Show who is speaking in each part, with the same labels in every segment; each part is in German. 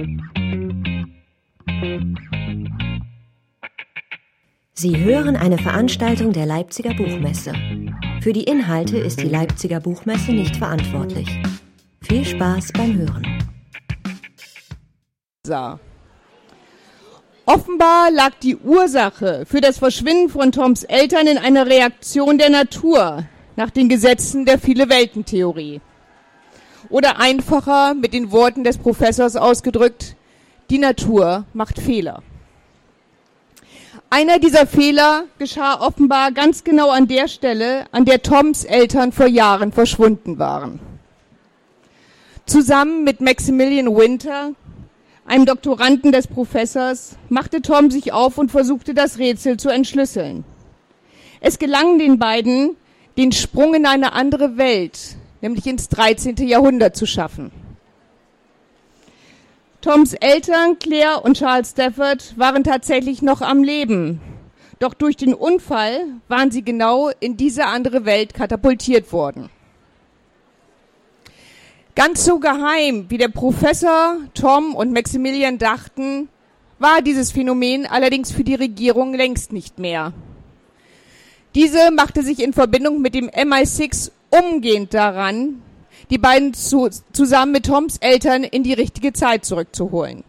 Speaker 1: Sie hören eine Veranstaltung der Leipziger Buchmesse. Für die Inhalte ist die Leipziger Buchmesse nicht verantwortlich. Viel Spaß beim Hören.
Speaker 2: Offenbar lag die Ursache für das Verschwinden von Toms Eltern in einer Reaktion der Natur nach den Gesetzen der Viele-Welten-Theorie. Oder einfacher mit den Worten des Professors ausgedrückt, die Natur macht Fehler. Einer dieser Fehler geschah offenbar ganz genau an der Stelle, an der Toms Eltern vor Jahren verschwunden waren. Zusammen mit Maximilian Winter, einem Doktoranden des Professors, machte Tom sich auf und versuchte, das Rätsel zu entschlüsseln. Es gelang den beiden, den Sprung in eine andere Welt, nämlich ins 13. Jahrhundert, zu schaffen. Toms Eltern, Claire und Charles Stafford, waren tatsächlich noch am Leben. Doch durch den Unfall waren sie genau in diese andere Welt katapultiert worden. Ganz so geheim, wie der Professor, Tom und Maximilian dachten, war dieses Phänomen allerdings für die Regierung längst nicht mehr. Diese machte sich in Verbindung mit dem MI6 umgehend daran, die beiden zusammen mit Toms Eltern in die richtige Zeit zurückzuholen.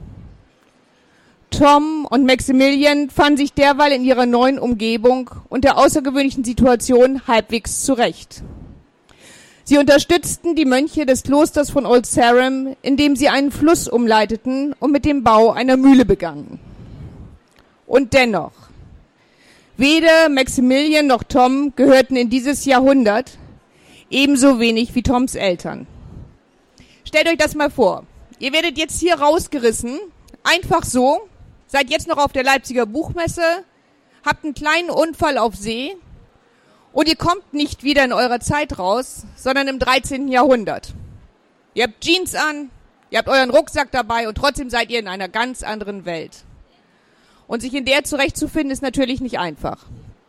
Speaker 2: Tom und Maximilian fanden sich derweil in ihrer neuen Umgebung und der außergewöhnlichen Situation halbwegs zurecht. Sie unterstützten die Mönche des Klosters von Old Sarum, indem sie einen Fluss umleiteten und mit dem Bau einer Mühle begannen. Und dennoch, weder Maximilian noch Tom gehörten in dieses Jahrhundert, ebenso wenig wie Toms Eltern. Stellt euch das mal vor. Ihr werdet jetzt hier rausgerissen, einfach so, seid jetzt noch auf der Leipziger Buchmesse, habt einen kleinen Unfall auf See und ihr kommt nicht wieder in eurer Zeit raus, sondern im 13. Jahrhundert. Ihr habt Jeans an, ihr habt euren Rucksack dabei und trotzdem seid ihr in einer ganz anderen Welt. Und sich in der zurechtzufinden, ist natürlich nicht einfach.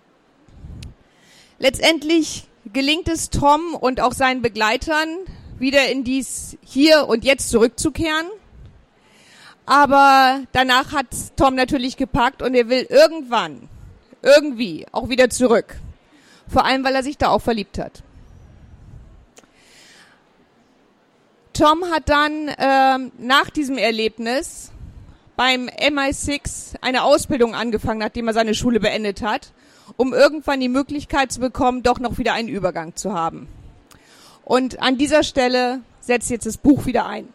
Speaker 2: Letztendlich gelingt es Tom und auch seinen Begleitern, wieder in dies Hier und Jetzt zurückzukehren. Aber danach hat Tom natürlich gepackt und er will irgendwann, irgendwie auch wieder zurück. Vor allem, weil er sich da auch verliebt hat. Tom hat dann nach diesem Erlebnis beim MI6 eine Ausbildung angefangen, nachdem er seine Schule beendet hat, um irgendwann die Möglichkeit zu bekommen, doch noch wieder einen Übergang zu haben. Und an dieser Stelle setzt jetzt das Buch wieder ein.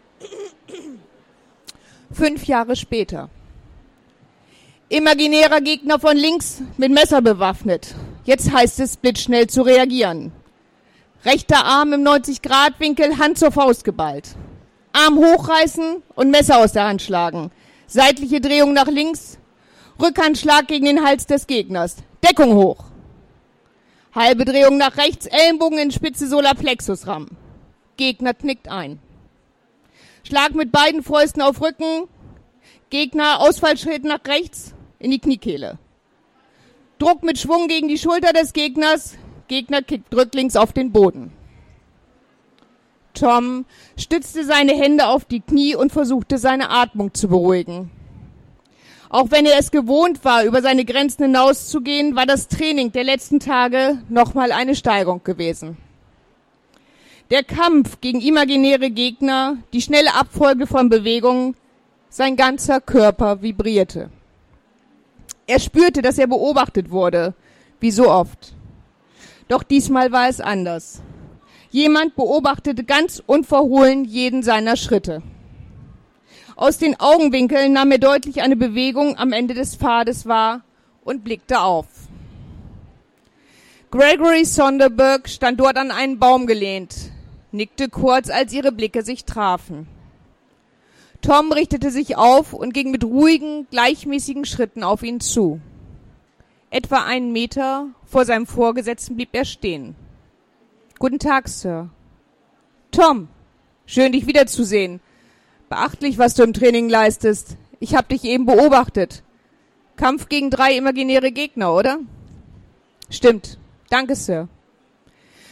Speaker 2: 5 Jahre später. Imaginärer Gegner von links mit Messer bewaffnet. Jetzt heißt es, blitzschnell zu reagieren. Rechter Arm im 90-Grad-Winkel, Hand zur Faust geballt. Arm hochreißen und Messer aus der Hand schlagen. Seitliche Drehung nach links, Rückhandschlag gegen den Hals des Gegners. Deckung hoch. Halbe Drehung nach rechts, Ellenbogen in Spitze Solarplexus rammen. Gegner knickt ein. Schlag mit beiden Fäusten auf Rücken. Gegner Ausfallschritt nach rechts in die Kniekehle. Druck mit Schwung gegen die Schulter des Gegners. Gegner kickt rücklings auf den Boden. Tom stützte seine Hände auf die Knie und versuchte, seine Atmung zu beruhigen. Auch wenn er es gewohnt war, über seine Grenzen hinauszugehen, war das Training der letzten Tage nochmal eine Steigerung gewesen. Der Kampf gegen imaginäre Gegner, die schnelle Abfolge von Bewegungen, sein ganzer Körper vibrierte. Er spürte, dass er beobachtet wurde, wie so oft. Doch diesmal war es anders. Jemand beobachtete ganz unverhohlen jeden seiner Schritte. Aus den Augenwinkeln nahm er deutlich eine Bewegung am Ende des Pfades wahr und blickte auf. Gregory Sonderberg stand dort an einen Baum gelehnt, nickte kurz, als ihre Blicke sich trafen. Tom richtete sich auf und ging mit ruhigen, gleichmäßigen Schritten auf ihn zu. Etwa 1 Meter vor seinem Vorgesetzten blieb er stehen. »Guten Tag, Sir.« »Tom, schön, dich wiederzusehen. Beachtlich, was du im Training leistest. Ich habe dich eben beobachtet. Kampf gegen 3 imaginäre Gegner, oder?« »Stimmt. Danke, Sir.«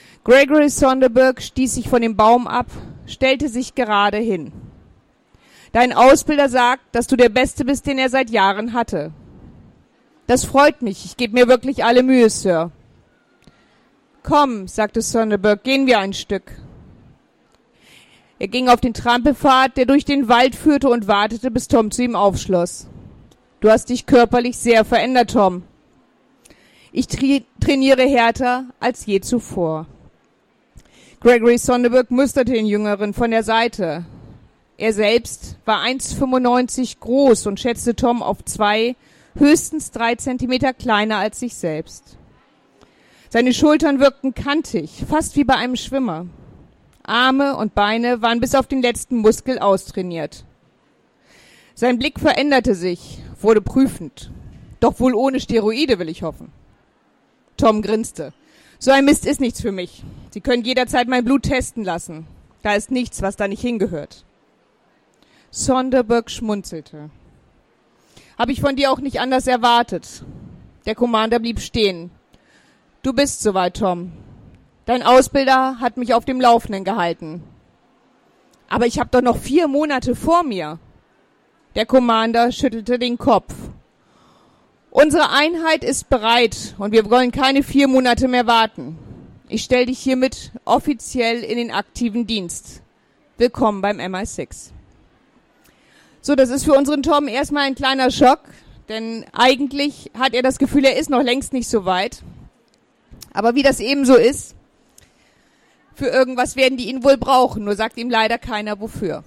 Speaker 2: Gregory Sonderberg stieß sich von dem Baum ab, stellte sich gerade hin. Dein Ausbilder sagt, dass du der Beste bist, den er seit Jahren hatte. Das freut mich. Ich gebe mir wirklich alle Mühe, Sir. Komm, sagte Sonderburg, gehen wir ein Stück. Er ging auf den Trampelpfad, der durch den Wald führte, und wartete, bis Tom zu ihm aufschloss. Du hast dich körperlich sehr verändert, Tom. Ich trainiere härter als je zuvor. Gregory Sonderburg musterte den Jüngeren von der Seite. Er selbst war 1,95 groß und schätzte Tom auf 2, höchstens 3 Zentimeter kleiner als sich selbst. Seine Schultern wirkten kantig, fast wie bei einem Schwimmer. Arme und Beine waren bis auf den letzten Muskel austrainiert. Sein Blick veränderte sich, wurde prüfend. Doch wohl ohne Steroide, will ich hoffen. Tom grinste. So ein Mist ist nichts für mich. Sie können jederzeit mein Blut testen lassen. Da ist nichts, was da nicht hingehört. Sonderburg schmunzelte. Habe ich von dir auch nicht anders erwartet. Der Commander blieb stehen. Du bist soweit, Tom. Dein Ausbilder hat mich auf dem Laufenden gehalten. Aber ich habe doch noch 4 Monate vor mir. Der Commander schüttelte den Kopf. Unsere Einheit ist bereit und wir wollen keine 4 Monate mehr warten. Ich stelle dich hiermit offiziell in den aktiven Dienst. Willkommen beim MI6. So, das ist für unseren Tom erstmal ein kleiner Schock, denn eigentlich hat er das Gefühl, er ist noch längst nicht so weit. Aber wie das eben so ist, für irgendwas werden die ihn wohl brauchen, nur sagt ihm leider keiner wofür.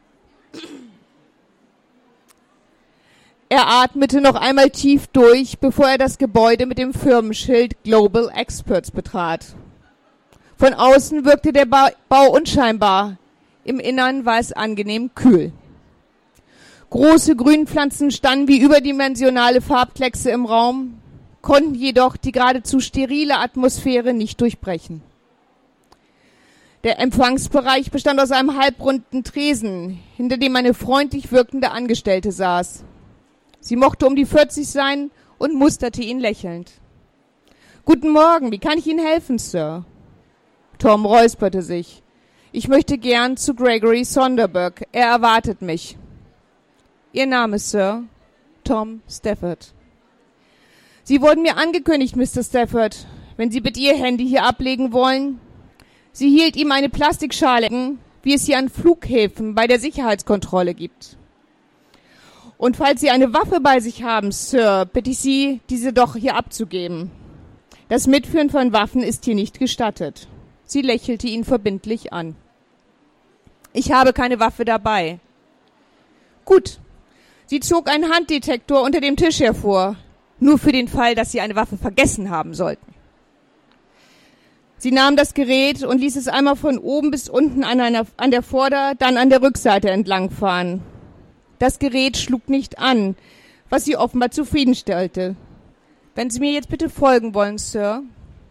Speaker 2: Er atmete noch einmal tief durch, bevor er das Gebäude mit dem Firmenschild Global Experts betrat. Von außen wirkte der Bau unscheinbar, im Innern war es angenehm kühl. Große Grünpflanzen standen wie überdimensionale Farbkleckse im Raum, konnten jedoch die geradezu sterile Atmosphäre nicht durchbrechen. Der Empfangsbereich bestand aus einem halbrunden Tresen, hinter dem eine freundlich wirkende Angestellte saß. Sie mochte um die 40 sein und musterte ihn lächelnd. »Guten Morgen, wie kann ich Ihnen helfen, Sir?« Tom räusperte sich. »Ich möchte gern zu Gregory Sonderburg. Er erwartet mich.« »Ihr Name, Sir?« »Tom Stafford.« »Sie wurden mir angekündigt, Mr. Stafford, wenn Sie bitte Ihr Handy hier ablegen wollen.« Sie hielt ihm eine Plastikschale, wie es sie an Flughäfen bei der Sicherheitskontrolle gibt. »Und falls Sie eine Waffe bei sich haben, Sir, bitte ich Sie, diese doch hier abzugeben. Das Mitführen von Waffen ist hier nicht gestattet.« Sie lächelte ihn verbindlich an. »Ich habe keine Waffe dabei.« »Gut.« Sie zog einen Handdetektor unter dem Tisch hervor, nur für den Fall, dass Sie eine Waffe vergessen haben sollten. Sie nahm das Gerät und ließ es einmal von oben bis unten an der Vorder-, dann an der Rückseite entlangfahren. Das Gerät schlug nicht an, was sie offenbar zufriedenstellte. »Wenn Sie mir jetzt bitte folgen wollen, Sir.«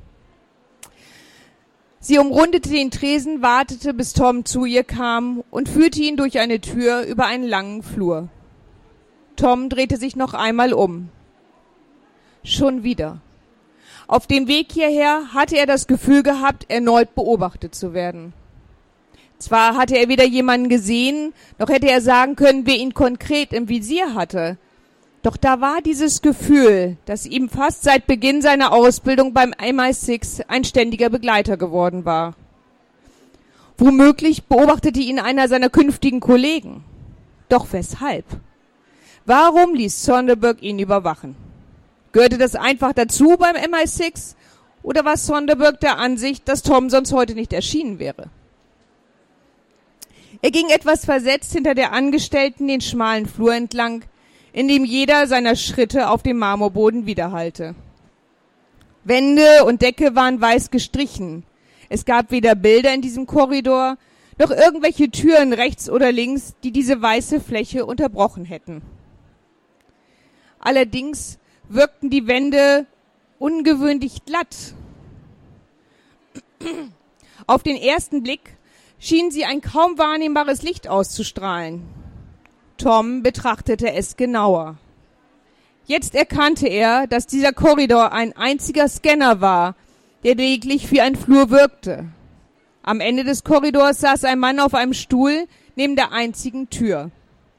Speaker 2: Sie umrundete den Tresen, wartete, bis Tom zu ihr kam und führte ihn durch eine Tür über einen langen Flur. Tom drehte sich noch einmal um. Schon wieder. Auf dem Weg hierher hatte er das Gefühl gehabt, erneut beobachtet zu werden. Zwar hatte er weder jemanden gesehen, noch hätte er sagen können, wer ihn konkret im Visier hatte. Doch da war dieses Gefühl, das ihm fast seit Beginn seiner Ausbildung beim MI6 ein ständiger Begleiter geworden war. Womöglich beobachtete ihn einer seiner künftigen Kollegen. Doch weshalb? Warum ließ Sonderburg ihn überwachen? Gehörte das einfach dazu beim MI6? Oder war Sonderburg der Ansicht, dass Tom sonst heute nicht erschienen wäre? Er ging etwas versetzt hinter der Angestellten den schmalen Flur entlang, in dem jeder seiner Schritte auf dem Marmorboden widerhallte. Wände und Decke waren weiß gestrichen. Es gab weder Bilder in diesem Korridor, noch irgendwelche Türen rechts oder links, die diese weiße Fläche unterbrochen hätten. Allerdings wirkten die Wände ungewöhnlich glatt. Auf den ersten Blick schienen sie ein kaum wahrnehmbares Licht auszustrahlen. Tom betrachtete es genauer. Jetzt erkannte er, dass dieser Korridor ein einziger Scanner war, der lediglich wie ein Flur wirkte. Am Ende des Korridors saß ein Mann auf einem Stuhl neben der einzigen Tür.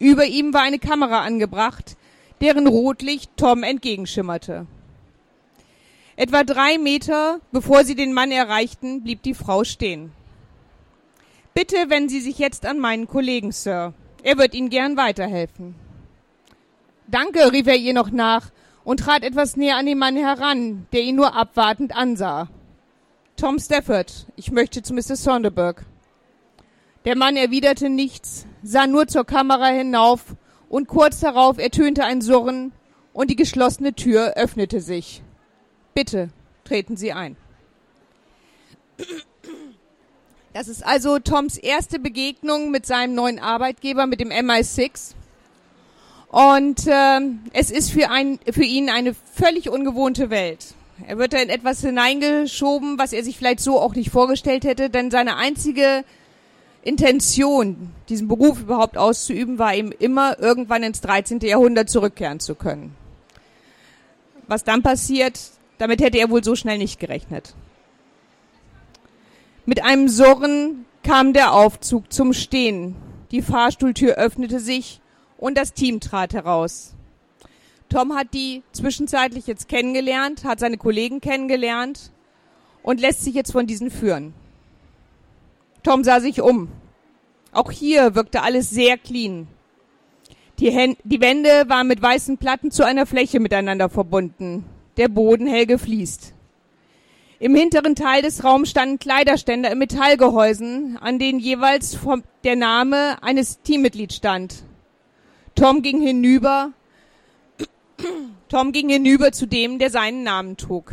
Speaker 2: Über ihm war eine Kamera angebracht, deren Rotlicht Tom entgegenschimmerte. Etwa 3 Meter, bevor sie den Mann erreichten, blieb die Frau stehen. »Bitte wenden Sie sich jetzt an meinen Kollegen, Sir. Er wird Ihnen gern weiterhelfen.« »Danke«, rief er ihr noch nach und trat etwas näher an den Mann heran, der ihn nur abwartend ansah. »Tom Stafford, ich möchte zu Mr. Sonderburg.« Der Mann erwiderte nichts, sah nur zur Kamera hinauf und kurz darauf ertönte ein Surren und die geschlossene Tür öffnete sich. »Bitte, treten Sie ein.« Das ist also Toms erste Begegnung mit seinem neuen Arbeitgeber, mit dem MI6. Und es ist für ihn eine völlig ungewohnte Welt. Er wird da in etwas hineingeschoben, was er sich vielleicht so auch nicht vorgestellt hätte, denn seine einzige Intention, diesen Beruf überhaupt auszuüben, war ihm immer, irgendwann ins 13. Jahrhundert zurückkehren zu können. Was dann passiert, damit hätte er wohl so schnell nicht gerechnet. Mit einem Surren kam der Aufzug zum Stehen. Die Fahrstuhltür öffnete sich und das Team trat heraus. Tom hat die zwischenzeitlich jetzt kennengelernt, hat seine Kollegen kennengelernt und lässt sich jetzt von diesen führen. Tom sah sich um. Auch hier wirkte alles sehr clean. Die Wände waren mit weißen Platten zu einer Fläche miteinander verbunden. Der Boden hell gefliest. Im hinteren Teil des Raums standen Kleiderständer in Metallgehäusen, an denen jeweils der Name eines Teammitglieds stand. Tom ging hinüber zu dem, der seinen Namen trug.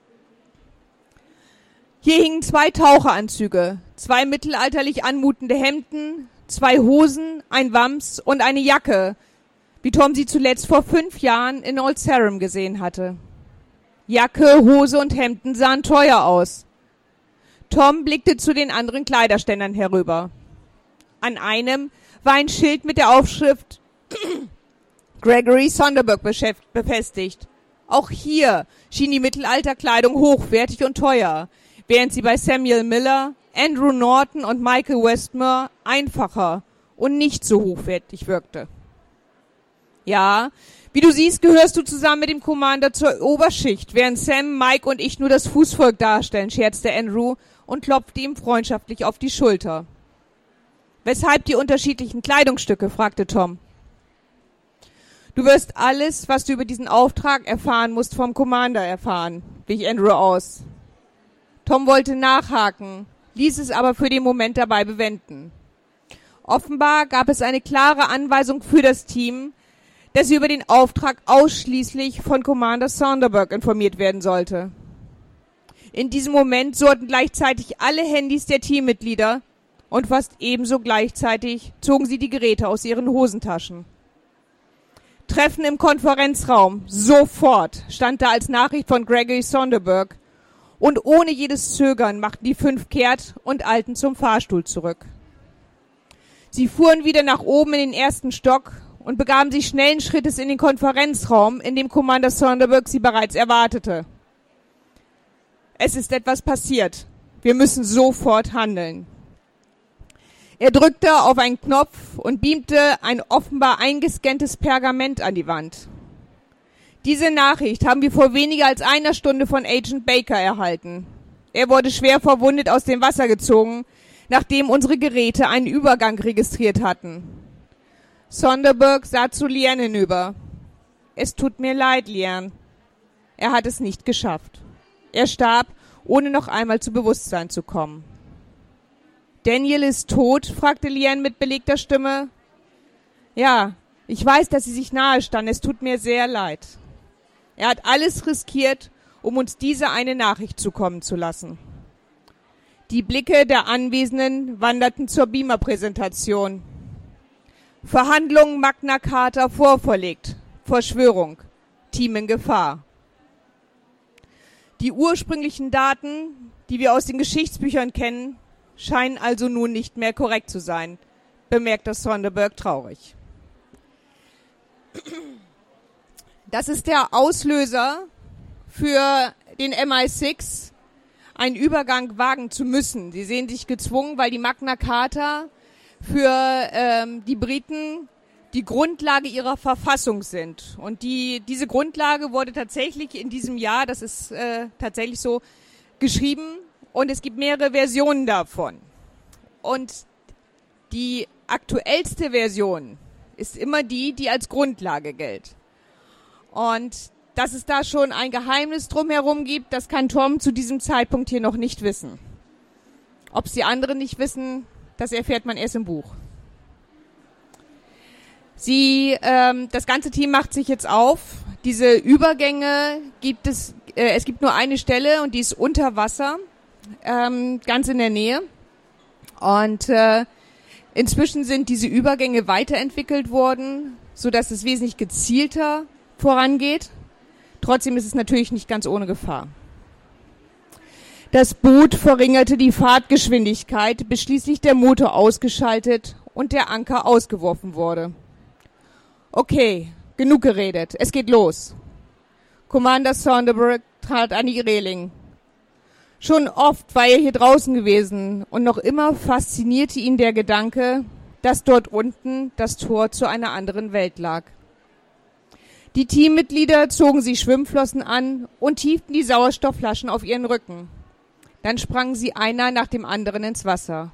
Speaker 2: Hier hingen 2 Taucheranzüge, 2 mittelalterlich anmutende Hemden, 2 Hosen, ein Wams und eine Jacke, wie Tom sie zuletzt vor 5 Jahren in Old Sarum gesehen hatte. Jacke, Hose und Hemden sahen teuer aus. Tom blickte zu den anderen Kleiderständern herüber. An einem war ein Schild mit der Aufschrift Gregory Sonderburg befestigt. Auch hier schien die Mittelalterkleidung hochwertig und teuer, während sie bei Samuel Miller, Andrew Norton und Michael Westmore einfacher und nicht so hochwertig wirkte. Ja, wie du siehst, gehörst du zusammen mit dem Commander zur Oberschicht, während Sam, Mike und ich nur das Fußvolk darstellen, scherzte Andrew und klopfte ihm freundschaftlich auf die Schulter. Weshalb die unterschiedlichen Kleidungsstücke, fragte Tom. Du wirst alles, was du über diesen Auftrag erfahren musst, vom Commander erfahren, wich Andrew aus. Tom wollte nachhaken, ließ es aber für den Moment dabei bewenden. Offenbar gab es eine klare Anweisung für das Team, dass sie über den Auftrag ausschließlich von Commander Sonderburg informiert werden sollte. In diesem Moment surrten gleichzeitig alle Handys der Teammitglieder und fast ebenso gleichzeitig zogen sie die Geräte aus ihren Hosentaschen. Treffen im Konferenzraum, sofort, stand da als Nachricht von Gregory Sonderburg und ohne jedes Zögern machten die 5 kehrt und eilten zum Fahrstuhl zurück. Sie fuhren wieder nach oben in den 1. Stock und begaben sich schnellen Schrittes in den Konferenzraum, in dem Commander Sonderburg sie bereits erwartete. Es ist etwas passiert. Wir müssen sofort handeln. Er drückte auf einen Knopf und beamte ein offenbar eingescanntes Pergament an die Wand. Diese Nachricht haben wir vor weniger als einer Stunde von Agent Baker erhalten. Er wurde schwer verwundet aus dem Wasser gezogen, nachdem unsere Geräte einen Übergang registriert hatten. Sonderburg sah zu Liane hinüber. Es tut mir leid, Liane. Er hat es nicht geschafft. Er starb, ohne noch einmal zu Bewusstsein zu kommen. Daniel ist tot? Fragte Liane mit belegter Stimme. Ja, ich weiß, dass Sie sich nahe standen. Es tut mir sehr leid. Er hat alles riskiert, um uns diese eine Nachricht zukommen zu lassen. Die Blicke der Anwesenden wanderten zur Beamer-Präsentation. Verhandlungen Magna Carta vorverlegt. Verschwörung. Team in Gefahr. Die ursprünglichen Daten, die wir aus den Geschichtsbüchern kennen, scheinen also nun nicht mehr korrekt zu sein, bemerkte Sonderburg traurig. Das ist der Auslöser für den MI6, einen Übergang wagen zu müssen. Sie sehen sich gezwungen, weil die Magna Carta für die Briten die Grundlage ihrer Verfassung sind. Und diese Grundlage wurde tatsächlich in diesem Jahr, das ist tatsächlich so, geschrieben und es gibt mehrere Versionen davon. Und die aktuellste Version ist immer die als Grundlage gilt. Und dass es da schon ein Geheimnis drumherum gibt, das kann Tom zu diesem Zeitpunkt hier noch nicht wissen. Ob es die anderen nicht wissen, das erfährt man erst im Buch. Das ganze Team macht sich jetzt auf. Diese Übergänge gibt es gibt nur eine Stelle und die ist unter Wasser, ganz in der Nähe. Und inzwischen sind diese Übergänge weiterentwickelt worden, sodass es wesentlich gezielter vorangeht. Trotzdem ist es natürlich nicht ganz ohne Gefahr. Das Boot verringerte die Fahrtgeschwindigkeit, bis schließlich der Motor ausgeschaltet und der Anker ausgeworfen wurde. Okay, genug geredet, es geht los. Commander Sonderberg trat an die Reling. Schon oft war er hier draußen gewesen und noch immer faszinierte ihn der Gedanke, dass dort unten das Tor zu einer anderen Welt lag. Die Teammitglieder zogen sich Schwimmflossen an und hieften die Sauerstoffflaschen auf ihren Rücken. Dann sprangen sie einer nach dem anderen ins Wasser.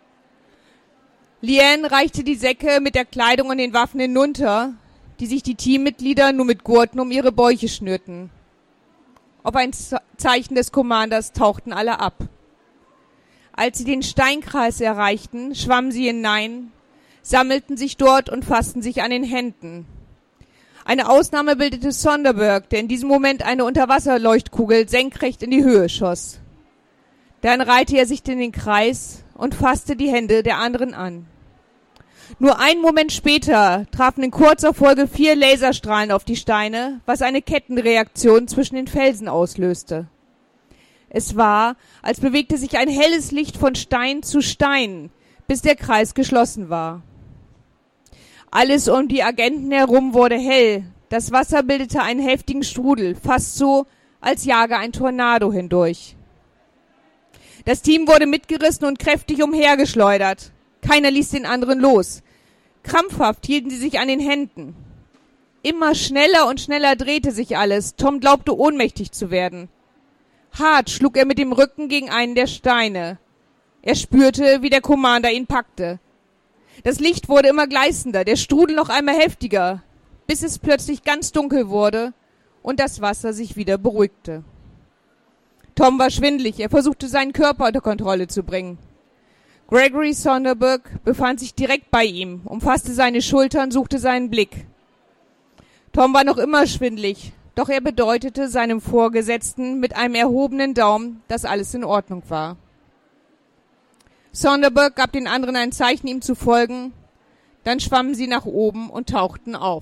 Speaker 2: Liane reichte die Säcke mit der Kleidung und den Waffen hinunter, die sich die Teammitglieder nur mit Gurten um ihre Bäuche schnürten. Auf ein Zeichen des Commanders tauchten alle ab. Als sie den Steinkreis erreichten, schwammen sie hinein, sammelten sich dort und fassten sich an den Händen. Eine Ausnahme bildete Sonderberg, der in diesem Moment eine Unterwasserleuchtkugel senkrecht in die Höhe schoss. Dann reihte er sich in den Kreis und fasste die Hände der anderen an. Nur einen Moment später trafen in kurzer Folge 4 Laserstrahlen auf die Steine, was eine Kettenreaktion zwischen den Felsen auslöste. Es war, als bewegte sich ein helles Licht von Stein zu Stein, bis der Kreis geschlossen war. Alles um die Agenten herum wurde hell. Das Wasser bildete einen heftigen Strudel, fast so, als jage ein Tornado hindurch. Das Team wurde mitgerissen und kräftig umhergeschleudert. Keiner ließ den anderen los. Krampfhaft hielten sie sich an den Händen. Immer schneller und schneller drehte sich alles. Tom glaubte, ohnmächtig zu werden. Hart schlug er mit dem Rücken gegen einen der Steine. Er spürte, wie der Commander ihn packte. Das Licht wurde immer gleißender, der Strudel noch einmal heftiger, bis es plötzlich ganz dunkel wurde und das Wasser sich wieder beruhigte. Tom war schwindelig, er versuchte seinen Körper unter Kontrolle zu bringen. Gregory Sonderberg befand sich direkt bei ihm, umfasste seine Schultern, suchte seinen Blick. Tom war noch immer schwindelig, doch er bedeutete seinem Vorgesetzten mit einem erhobenen Daumen, dass alles in Ordnung war. Sonderberg gab den anderen ein Zeichen, ihm zu folgen. Dann schwammen sie nach oben und tauchten auf.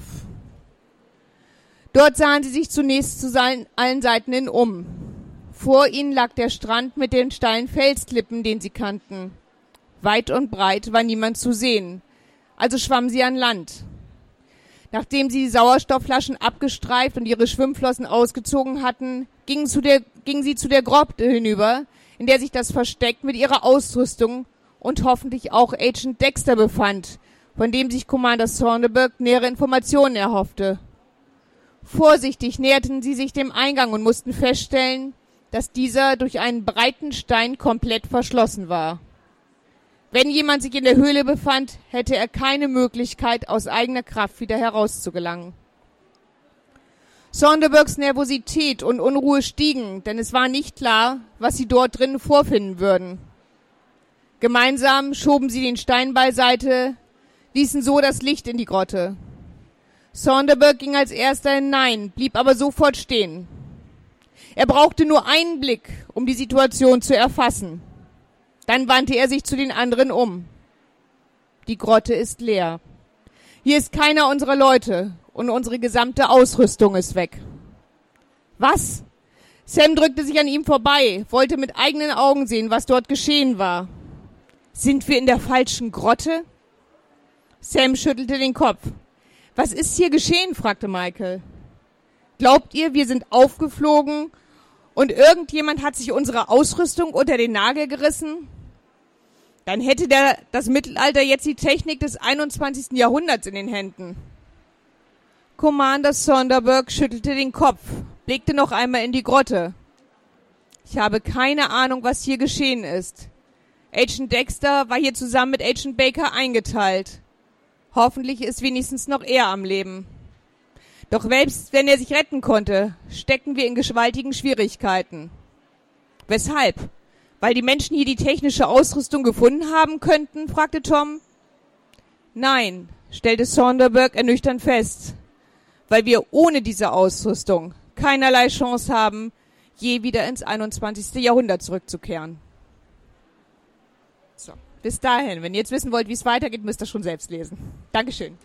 Speaker 2: Dort sahen sie sich zunächst zu allen Seiten hin um. Vor ihnen lag der Strand mit den steilen Felsklippen, den sie kannten. Weit und breit war niemand zu sehen, also schwammen sie an Land. Nachdem sie die Sauerstoffflaschen abgestreift und ihre Schwimmflossen ausgezogen hatten, gingen sie zu der Grotte hinüber, in der sich das Versteck mit ihrer Ausrüstung und hoffentlich auch Agent Dexter befand, von dem sich Commander Sonderberg nähere Informationen erhoffte. Vorsichtig näherten sie sich dem Eingang und mussten feststellen, dass dieser durch einen breiten Stein komplett verschlossen war. Wenn jemand sich in der Höhle befand, hätte er keine Möglichkeit, aus eigener Kraft wieder herauszugelangen. Sonderbergs Nervosität und Unruhe stiegen, denn es war nicht klar, was sie dort drinnen vorfinden würden. Gemeinsam schoben sie den Stein beiseite, ließen so das Licht in die Grotte. Sonderberg ging als erster hinein, blieb aber sofort stehen. Er brauchte nur einen Blick, um die Situation zu erfassen. Dann wandte er sich zu den anderen um. Die Grotte ist leer. Hier ist keiner unserer Leute und unsere gesamte Ausrüstung ist weg. Was? Sam drückte sich an ihm vorbei, wollte mit eigenen Augen sehen, was dort geschehen war. Sind wir in der falschen Grotte? Sam schüttelte den Kopf. Was ist hier geschehen? Fragte Michael. Glaubt ihr, wir sind aufgeflogen und irgendjemand hat sich unsere Ausrüstung unter den Nagel gerissen? Dann hätte das Mittelalter jetzt die Technik des 21. Jahrhunderts in den Händen. Commander Sonderberg schüttelte den Kopf, blickte noch einmal in die Grotte. Ich habe keine Ahnung, was hier geschehen ist. Agent Dexter war hier zusammen mit Agent Baker eingeteilt. Hoffentlich ist wenigstens noch er am Leben. Doch selbst wenn er sich retten konnte, stecken wir in gewaltigen Schwierigkeiten. Weshalb? Weil die Menschen hier die technische Ausrüstung gefunden haben könnten, fragte Tom. Nein, stellte Sonderberg ernüchternd fest. Weil wir ohne diese Ausrüstung keinerlei Chance haben, je wieder ins 21. Jahrhundert zurückzukehren. So, bis dahin. Wenn ihr jetzt wissen wollt, wie es weitergeht, müsst ihr schon selbst lesen. Dankeschön.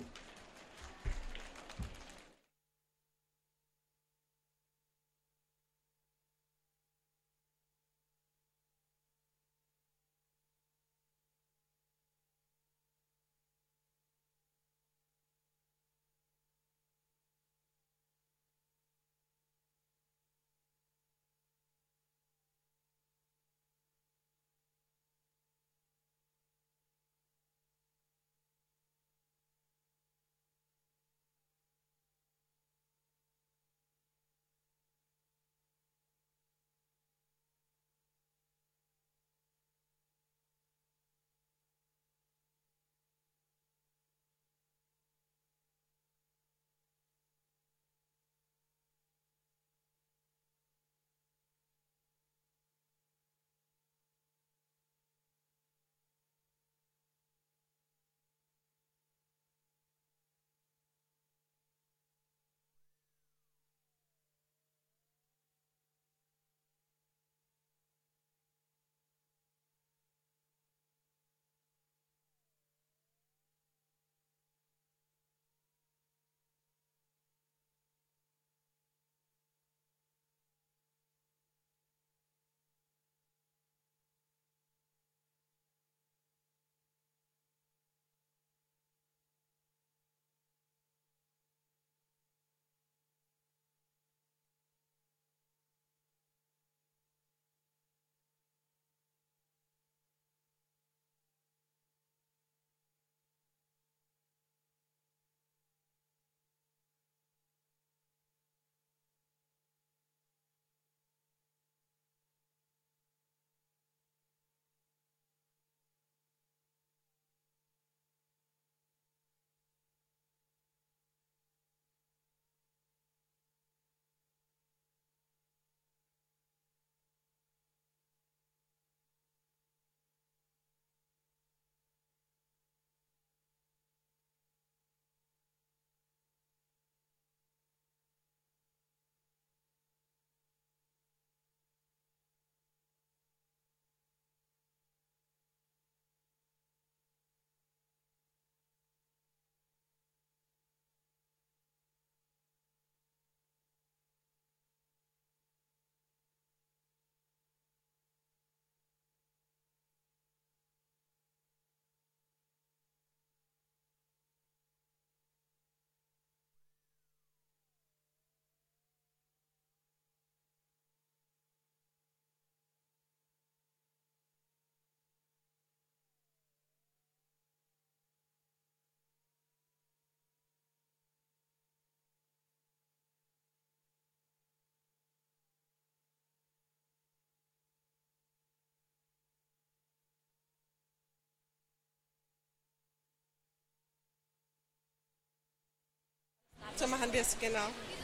Speaker 3: So machen wir es, genau.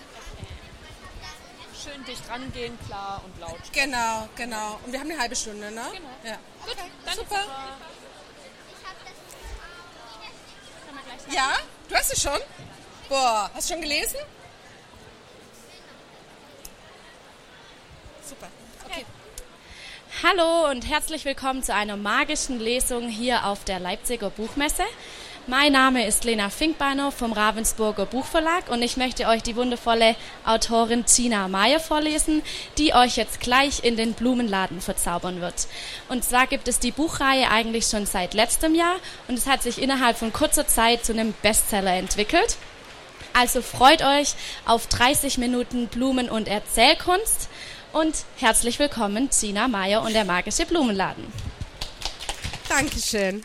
Speaker 4: Schön dicht rangehen, klar und laut.
Speaker 3: Genau, genau. Und wir haben eine halbe Stunde, ne?
Speaker 4: Genau.
Speaker 3: Ja.
Speaker 4: Gut,
Speaker 3: Okay,
Speaker 4: dann
Speaker 3: super. Ja, du hast es schon? Boah, hast du schon gelesen? Super, okay.
Speaker 5: Hallo und herzlich willkommen zu einer magischen Lesung hier auf der Leipziger Buchmesse. Mein Name ist Lena Finkbeiner vom Ravensburger Buchverlag und ich möchte euch die wundervolle Autorin Tina Meyer vorlesen, die euch jetzt gleich in den Blumenladen verzaubern wird. Und zwar gibt es die Buchreihe eigentlich schon seit letztem Jahr und es hat sich innerhalb von kurzer Zeit zu einem Bestseller entwickelt. Also freut euch auf 30 Minuten Blumen- und Erzählkunst und herzlich willkommen Tina Meyer und der magische Blumenladen.
Speaker 3: Dankeschön.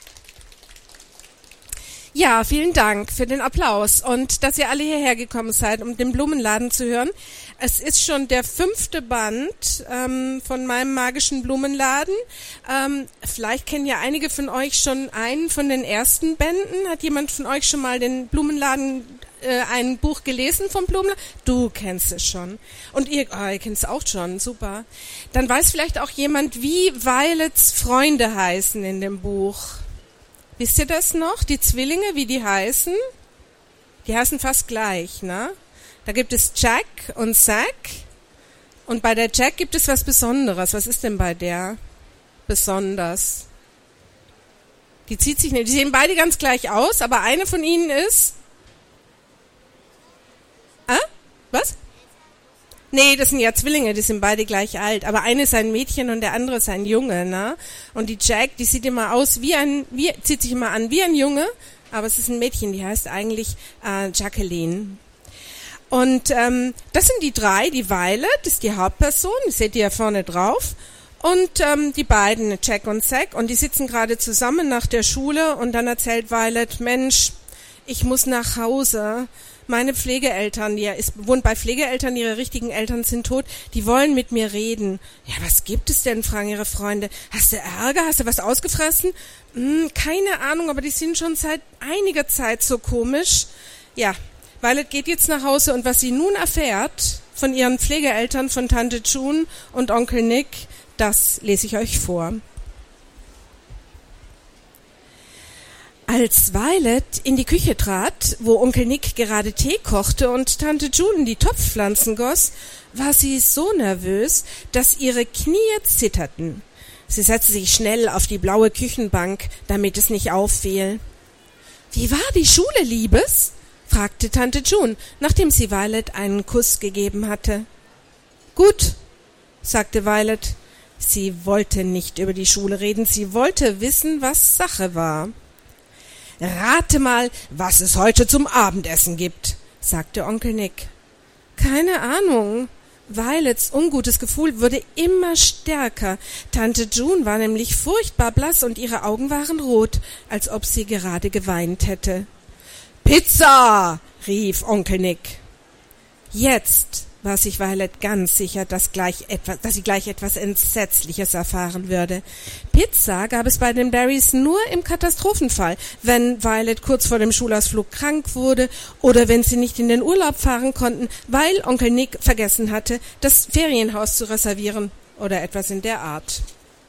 Speaker 3: Ja, vielen Dank für den Applaus und dass ihr alle hierher gekommen seid, um den Blumenladen zu hören. Es ist schon der 5. Band von meinem magischen Blumenladen. Vielleicht kennen ja einige von euch schon einen von den ersten Bänden. Hat jemand von euch schon mal den Blumenladen, ein Buch gelesen vom Blumenladen? Du kennst es schon. Und ihr kennt es auch schon, super. Dann weiß vielleicht auch jemand, wie Violets Freunde heißen in dem Buch. Wisst ihr das noch? Die Zwillinge, wie die heißen? Die heißen fast gleich, ne? Da gibt es Jack und Zack. Und bei der Jack gibt es was Besonderes. Was ist denn bei der besonders? Die zieht sich nicht. Die sehen beide ganz gleich aus, aber eine von ihnen ist... Was? Nee, das sind ja Zwillinge, die sind beide gleich alt. Aber eine ist ein Mädchen und der andere ist ein Junge, ne? Und die Jack, die sieht immer aus zieht sich immer an wie ein Junge, aber es ist ein Mädchen, die heißt eigentlich Jacqueline. Und das sind die drei, die Violet ist die Hauptperson, das seht ihr ja vorne drauf. Und die beiden, Jack und Zack, und die sitzen gerade zusammen nach der Schule und dann erzählt Violet, Mensch, ich muss nach Hause. Meine Pflegeeltern, wohnt bei Pflegeeltern, ihre richtigen Eltern sind tot, die wollen mit mir reden. Ja, was gibt es denn, fragen ihre Freunde. Hast du Ärger? Hast du was ausgefressen? Keine Ahnung, aber die sind schon seit einiger Zeit so komisch. Ja, Violet geht jetzt nach Hause und was sie nun erfährt von ihren Pflegeeltern, von Tante June und Onkel Nick, das lese ich euch vor. Als Violet in die Küche trat, wo Onkel Nick gerade Tee kochte und Tante June die Topfpflanzen goss, war sie so nervös, dass ihre Knie zitterten. Sie setzte sich schnell auf die blaue Küchenbank, damit es nicht auffiel. »Wie war die Schule, Liebes?« fragte Tante June, nachdem sie Violet einen Kuss gegeben hatte. »Gut«, sagte Violet. Sie wollte nicht über die Schule reden, sie wollte wissen, was Sache war. »Rate mal, was es heute zum Abendessen gibt«, sagte Onkel Nick. »Keine Ahnung.« Violets ungutes Gefühl wurde immer stärker. Tante June war nämlich furchtbar blass und ihre Augen waren rot, als ob sie gerade geweint hätte. »Pizza«, rief Onkel Nick. Jetzt war sich Violet ganz sicher, dass sie gleich etwas Entsetzliches erfahren würde. Pizza gab es bei den Barrys nur im Katastrophenfall, wenn Violet kurz vor dem Schulausflug krank wurde oder wenn sie nicht in den Urlaub fahren konnten, weil Onkel Nick vergessen hatte, das Ferienhaus zu reservieren oder etwas in der Art.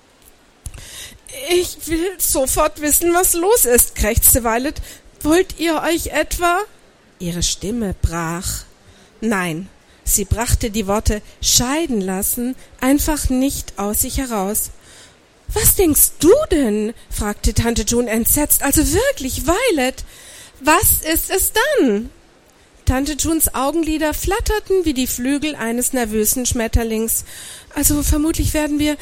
Speaker 3: »Ich will sofort wissen, was los ist«, krächzte Violet. »Wollt ihr euch etwa?« Ihre Stimme brach. Nein. Sie brachte die Worte »scheiden lassen« einfach nicht aus sich heraus. »Was denkst du denn?« fragte Tante June entsetzt. »Also wirklich, Violet, was ist es dann?« Tante Junes Augenlider flatterten wie die Flügel eines nervösen Schmetterlings. »Also vermutlich werden wir,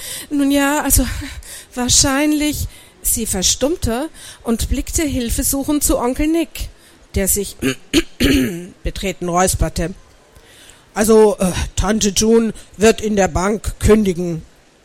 Speaker 3: wahrscheinlich...« Sie verstummte und blickte hilfesuchend zu Onkel Nick, der sich betreten räusperte. »Also, Tante June wird in der Bank kündigen.«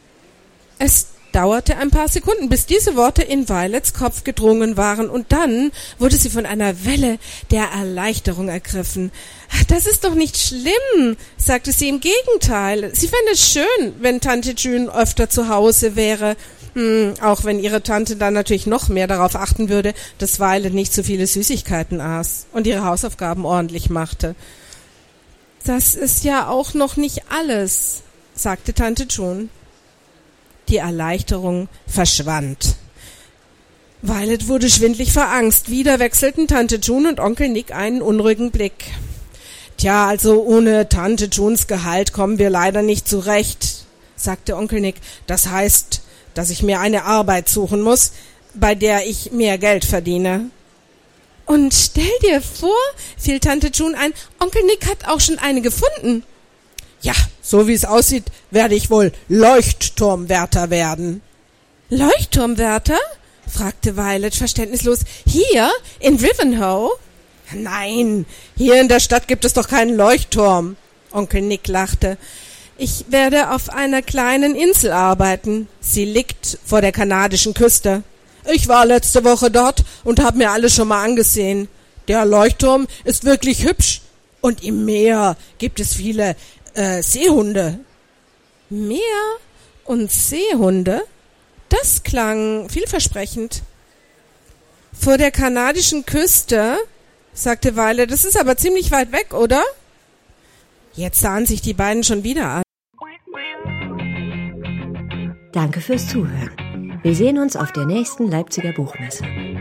Speaker 3: Es dauerte ein paar Sekunden, bis diese Worte in Violets Kopf gedrungen waren, und dann wurde sie von einer Welle der Erleichterung ergriffen. »Das ist doch nicht schlimm«, sagte sie, »im Gegenteil. Sie fände es schön, wenn Tante June öfter zu Hause wäre. Auch wenn ihre Tante dann natürlich noch mehr darauf achten würde, dass Violet nicht so viele Süßigkeiten aß und ihre Hausaufgaben ordentlich machte.« »Das ist ja auch noch nicht alles«, sagte Tante June. Die Erleichterung verschwand. Violet wurde schwindlig vor Angst. Wieder wechselten Tante June und Onkel Nick einen unruhigen Blick. »Tja, also ohne Tante Junes Gehalt kommen wir leider nicht zurecht«, sagte Onkel Nick. »Das heißt, dass ich mir eine Arbeit suchen muss, bei der ich mehr Geld verdiene.« »Und stell dir vor«, fiel Tante June ein, »Onkel Nick hat auch schon eine gefunden.« »Ja, so wie es aussieht, werde ich wohl Leuchtturmwärter werden.« »Leuchtturmwärter?« fragte Violet verständnislos. »Hier, in Rivenhoe?« »Nein, hier in der Stadt gibt es doch keinen Leuchtturm.« Onkel Nick lachte. »Ich werde auf einer kleinen Insel arbeiten. Sie liegt vor der kanadischen Küste.« Ich war letzte Woche dort und habe mir alles schon mal angesehen. Der Leuchtturm ist wirklich hübsch und im Meer gibt es viele Seehunde. Meer und Seehunde? Das klang vielversprechend. Vor der kanadischen Küste, sagte Violet, das ist aber ziemlich weit weg, oder? Jetzt sahen sich die beiden schon wieder an.
Speaker 1: Danke fürs Zuhören. Wir sehen uns auf der nächsten Leipziger Buchmesse.